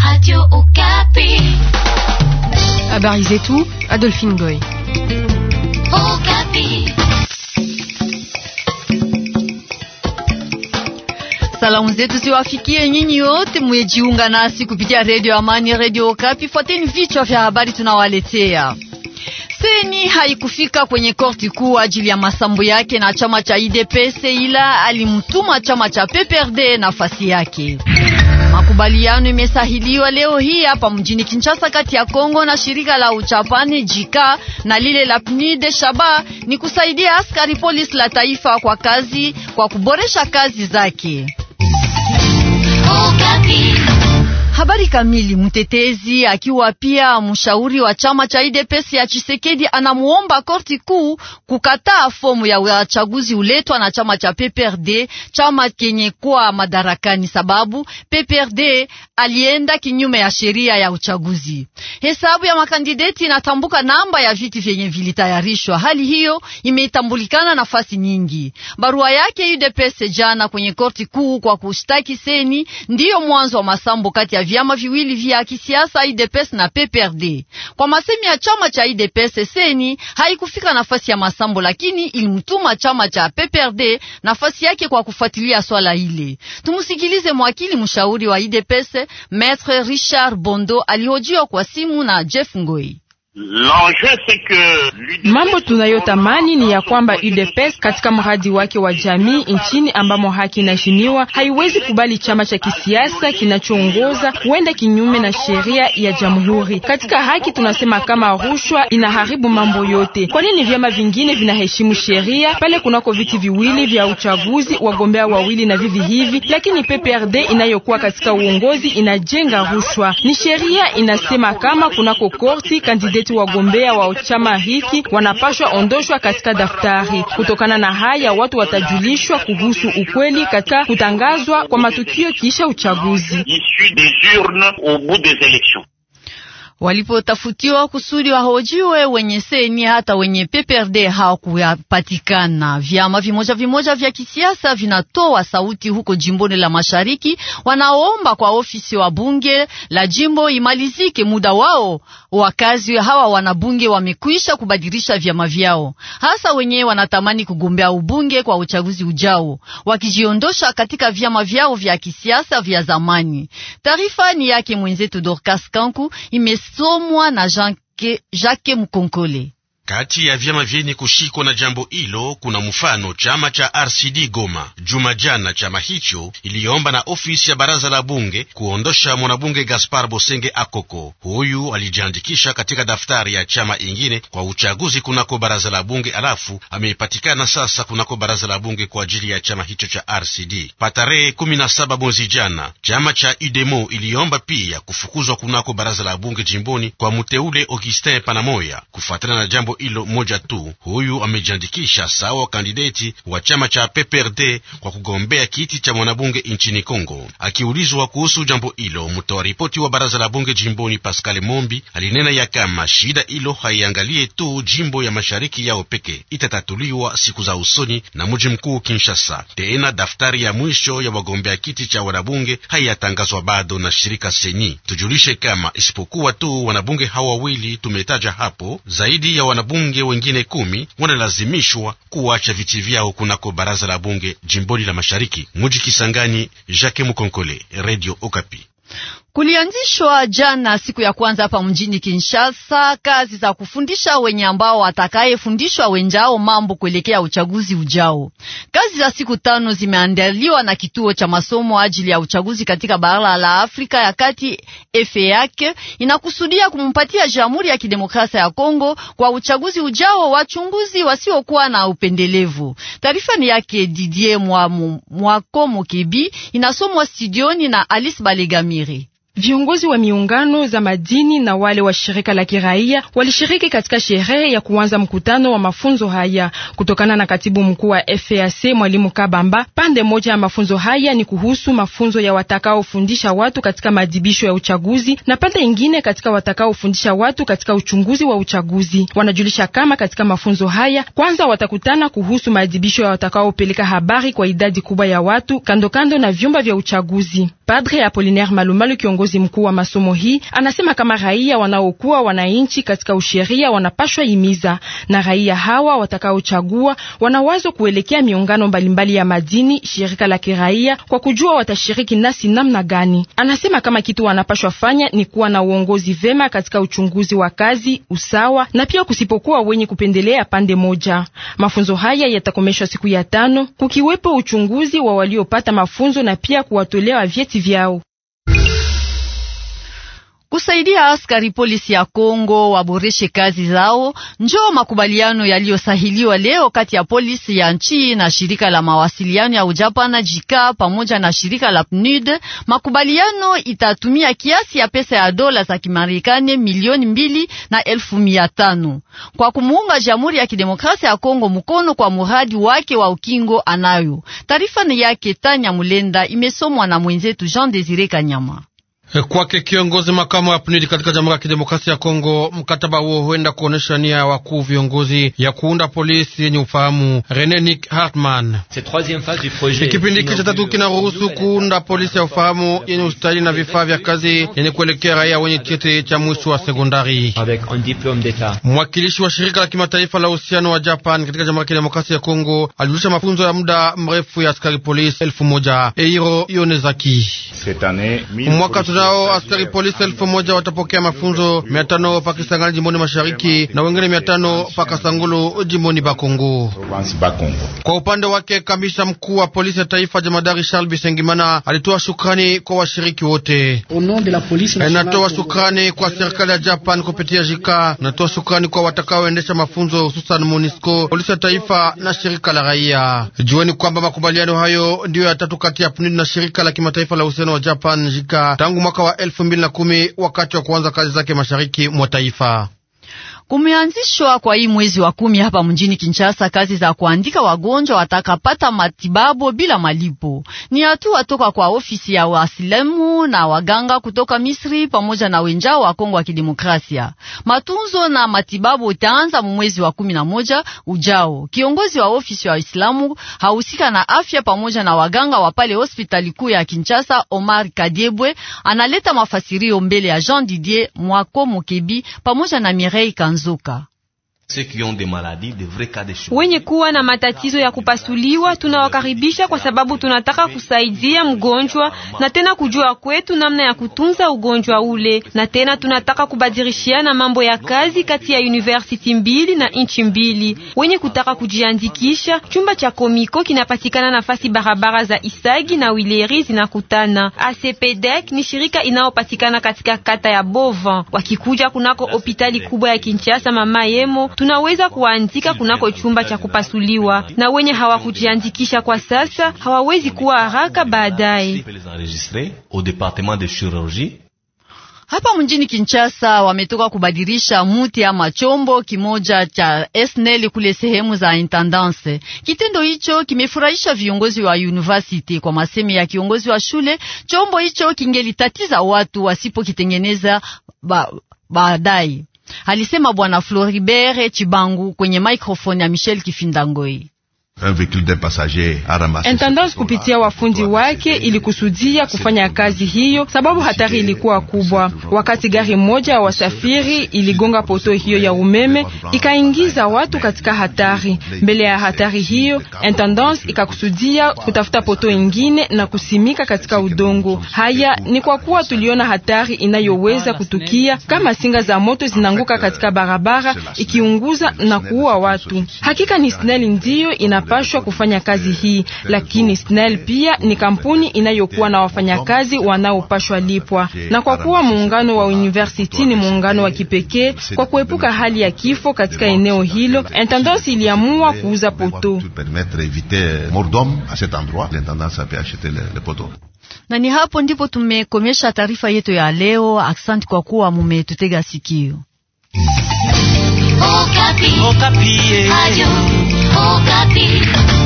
Radio Okapi. Habari zetu, Adolphine Goy. Okapi. Salamu zetu ziwafikie nyinyi wote mwejiunga nasi kupitia Radio Amani, Radio Okapi. Fuateni vichwa vya habari tunawaletea. Seni haikufika kwenye korti kuu ajili ya masambo yake na chama cha UDPS, ila alimtuma chama cha PPRD nafasi yake. Makubaliano imesahiliwa leo hii hapa mjini Kinshasa kati ya Kongo na shirika la uchapani Jika na lile la PNUD Shaba ni kusaidia askari polisi la taifa kwa kuboresha kazi zake. Habari kamili. Mtetezi akiwa pia mshauri wa chama cha UDPS ya Tshisekedi anamuomba korti kuu kukataa fomu ya uchaguzi uletwa na chama cha PPRD, chama kenye kwa madarakani, sababu PPRD alienda kinyume ya sheria ya uchaguzi. Hesabu ya makandideti inatambuka namba ya viti vyenye vilitayarishwa. Hali hiyo imetambulikana nafasi nyingi. Barua yake UDPS jana kwenye korti kuu kwa kushtaki seni ndiyo mwanzo wa masambo kati ya vyama viwili vya kisiasa UDPS na PPRD. Kwa masemi ya chama cha UDPS, seni haikufika nafasi ya masambo, lakini ilimtuma chama cha PPRD nafasi yake kwa kufuatilia swala hili. Tumusikilize mwakili mshauri wa UDPS Maître Richard Bondo alihojiwa kwa simu na Jeff Ngoi. Mambo tunayotamani ni ya kwamba UDPS katika mradi wake wa jamii nchini ambamo haki inaheshimiwa haiwezi kubali chama cha kisiasa kinachoongoza kuenda kinyume na sheria ya jamhuri. Katika haki tunasema kama rushwa inaharibu mambo yote. Kwa nini vyama vingine vinaheshimu sheria pale kunako viti viwili vya uchaguzi, wagombea wawili na vivi hivi, lakini PPRD inayokuwa katika uongozi inajenga rushwa? Ni sheria inasema kama kunako korti kandidati wagombea wa chama hiki wanapashwa ondoshwa katika daftari. Kutokana na haya, watu watajulishwa kuhusu ukweli katika kutangazwa kwa matukio kisha uchaguzi. Walipotafutiwa kusudi wahojiwe wenye seni hata wenye PPRD hawakupatikana. Vyama vimoja vya kisiasa vinatoa sauti huko jimboni la Mashariki, wanaomba kwa ofisi wa bunge la jimbo imalizike muda wao. Wakazi hawa wanabunge wamekwisha kubadilisha vyama vyao, hasa wenye wanatamani kugombea ubunge kwa uchaguzi ujao, wakijiondosha katika vyama vyao vya kisiasa vya zamani. Taarifa ni yake mwenzetu Dorcas Kanku, somwa na Jacques Mukonkole. Kati ya vyama vyenye kushikwa na jambo hilo kuna mfano chama cha RCD Goma. Juma jana chama hicho iliomba na ofisi ya baraza la bunge kuondosha mwanabunge Gaspar Bosenge Akoko. Huyu alijiandikisha katika daftari ya chama ingine kwa uchaguzi kunako baraza la bunge, alafu ameipatikana sasa kunako baraza la bunge kwa ajili ya chama hicho cha RCD. Patarehe 17 mwezi jana chama cha UDEMO iliomba pia kufukuzwa kunako baraza la bunge jimboni kwa mteule Augustin Panamoya kufuatana na jambo ilo moja tu. Huyu amejiandikisha sawa kandidati wa chama cha PPRD kwa kugombea kiti cha mwanabunge nchini Kongo. Akiulizwa kuhusu jambo hilo, mtoa ripoti wa baraza la bunge jimboni Pascal Mombi alinena ya kama shida hilo haiangalie tu jimbo ya mashariki yao peke, itatatuliwa siku za usoni na mji mkuu Kinshasa. Tena daftari ya mwisho ya wagombea kiti cha wanabunge haiyatangazwa bado na shirika Seni. Tujulishe kama isipokuwa tu wanabunge hawa wawili tumetaja hapo, zaidi ya wanabunge wengine 10 wanalazimishwa kuacha viti vyao kunako baraza la bunge jimboni la mashariki. Muji Kisangani, Jacques Mukonkole, Radio Okapi. Kulianzishwa jana siku ya kwanza hapa mjini Kinshasa kazi za kufundisha wenye ambao watakayefundishwa wenjao mambo kuelekea uchaguzi ujao. Kazi za siku 5 zimeandaliwa na kituo cha masomo ajili ya uchaguzi katika bara la Afrika ya Kati. FEAC inakusudia kumpatia Jamhuri ya Kidemokrasia ya Kongo kwa uchaguzi ujao wachunguzi wasiokuwa na upendelevu. Taarifa ni yake Didier Mwakomo Kebi, inasomwa studioni na Alice Balegamire. Viongozi wa miungano za madini na wale wa shirika la kiraia walishiriki katika sherehe ya kuanza mkutano wa mafunzo haya. Kutokana na katibu mkuu wa FAC Mwalimu Kabamba, pande moja ya mafunzo haya ni kuhusu mafunzo ya watakaofundisha watu katika maadhibisho ya uchaguzi na pande ingine katika watakaofundisha watu katika uchunguzi wa uchaguzi. Wanajulisha kama katika mafunzo haya kwanza watakutana kuhusu maadhibisho ya watakaopeleka habari kwa idadi kubwa ya watu kando na vyumba vya uchaguzi. Padre Apollinaire Malumalu kiongozi mkuu wa masomo hii, anasema kama raia wanaokuwa wananchi katika usheria wanapashwa himiza, na raia hawa watakaochagua wanawazo kuelekea miungano mbalimbali ya madini, shirika la kiraia, kwa kujua watashiriki nasi namna gani. Anasema kama kitu wanapashwa fanya ni kuwa na uongozi vema katika uchunguzi wa kazi, usawa, na pia kusipokuwa wenye kupendelea pande moja. Mafunzo haya yatakomeshwa siku ya 5, kukiwepo uchunguzi wa waliopata mafunzo na pia kuwatolea vyeti vyao. Kusaidia askari polisi ya Kongo waboreshe kazi zao, njoo makubaliano yaliyosahiliwa leo kati ya polisi ya nchi na shirika la mawasiliano ya Ujapana JICA pamoja na shirika la PNUD. Makubaliano itatumia kiasi ya pesa ya dola za Kimarekani milioni 2,500 kwa kumuunga Jamhuri ya Kidemokrasia ya Kongo mkono kwa muradi wake wa ukingo anayo. Taarifa ni yake Tanya Mulenda, imesomwa na mwenzetu Jean Desire Kanyama. Kwake kiongozi makamu wa PNUD katika Jamhuri ya Kidemokrasia ya Kongo, mkataba huo huenda kuonesha nia ya wakuu viongozi ya kuunda polisi yenye ufahamu. René Nick Hartmann: kipindi hiki cha 3 kinaruhusu kuunda polisi ya ufahamu yenye ustahili na vifaa vya kazi yenye kuelekea raia wenye cheti cha mwisho wa sekondari. Mwakilishi wa shirika la kimataifa la uhusiano wa Japan katika Jamhuri ya Kidemokrasia ya Kongo alijulisha mafunzo ya muda mrefu ya askari polisi 1000. Eiro Yonezaki: mwaka tunao askari polisi 1000 watapokea mafunzo, 500 pa Kisangani jimboni mashariki na wengine 500 pa Kasangulu jimboni Bakongo. Kwa upande wake, kamisha mkuu wa polisi ya taifa Jemadari Charles Bisengimana alitoa shukrani kwa washiriki wote. Natoa shukrani kwa serikali ya Japan kupitia JICA, natoa shukrani kwa watakaoendesha mafunzo hususan MONUSCO, polisi ya taifa na shirika la raia. Jueni kwamba makubaliano hayo ndiyo ya 3 kati ya PNUD na shirika la kimataifa la uhusiano wa Japan JICA tangu mwaka wa 2010 wakati wa kuanza kazi zake mashariki mwa taifa. Kumeanzishwa kwa hii mwezi wa 10 hapa mjini Kinshasa kazi za kuandika wagonjwa watakapata matibabu bila malipo. Ni hatua toka kwa ofisi ya wasilamu na waganga kutoka Misri pamoja na wenjao wa Kongo ya Kidemokrasia. Matunzo na matibabu itaanza mwezi wa 11 ujao. Kiongozi wa ofisi ya Waislamu hahusika na afya pamoja na waganga wa pale hospitali kuu ya Kinshasa, Omar Kadiebwe, analeta mafasirio mbele ya Jean Didier Mwako Mukebi pamoja na Mireille Kanzuka. Wenye kuwa na matatizo ya kupasuliwa tunawakaribisha, kwa sababu tunataka kusaidia mgonjwa na tena kujua kwetu namna ya kutunza ugonjwa ule, na tena tunataka kubadilishiana mambo ya kazi kati ya university mbili na nchi mbili. Wenye kutaka kujiandikisha, chumba cha Komiko kinapatikana nafasi barabara za Isagi na Wileri zinakutana. ACPDEC ni shirika inayopatikana katika kata ya Bovan. Wakikuja kunako hospitali kubwa ya Kinshasa Mama Yemo, tunaweza kuandika kunako chumba cha kupasuliwa, na wenye hawakujiandikisha kwa sasa hawawezi kuwa haraka baadaye. Hapa mjini Kinshasa wametoka kubadilisha muti ama chombo kimoja cha SNEL kule sehemu za intendance. Kitendo hicho kimefurahisha viongozi wa university. Kwa masemi ya kiongozi wa shule, chombo hicho kingelitatiza watu wasipokitengeneza baadaye. Alisema Bwana Floribert Chibangu kwenye microphone ya Michel Kifindangoi. Intendance kupitia wafundi wake ilikusudia kufanya kazi hiyo, sababu hatari ilikuwa kubwa. Wakati gari moja wa wasafiri iligonga poto hiyo ya umeme, ikaingiza watu katika hatari. Mbele ya hatari hiyo, Intendance ikakusudia kutafuta poto ingine na kusimika katika udongo. Haya ni kwa kuwa tuliona hatari inayoweza kutukia kama singa za moto zinanguka katika barabara ikiunguza na kuua watu. Hakika ni SNEL ndiyo inapashwa kufanya kazi hii, lakini SNEL pia ni kampuni inayokuwa na wafanyakazi wanaopashwa lipwa. Na kwa kuwa muungano wa university ni muungano wa kipekee, kwa kuepuka hali ya kifo katika eneo hilo, Intendance iliamua kuuza poto. Na ni hapo ndipo tumekomesha taarifa yetu ya leo. Asante kwa kuwa mumetutega sikio. Okapi. Okapi. Ayo. Okapi.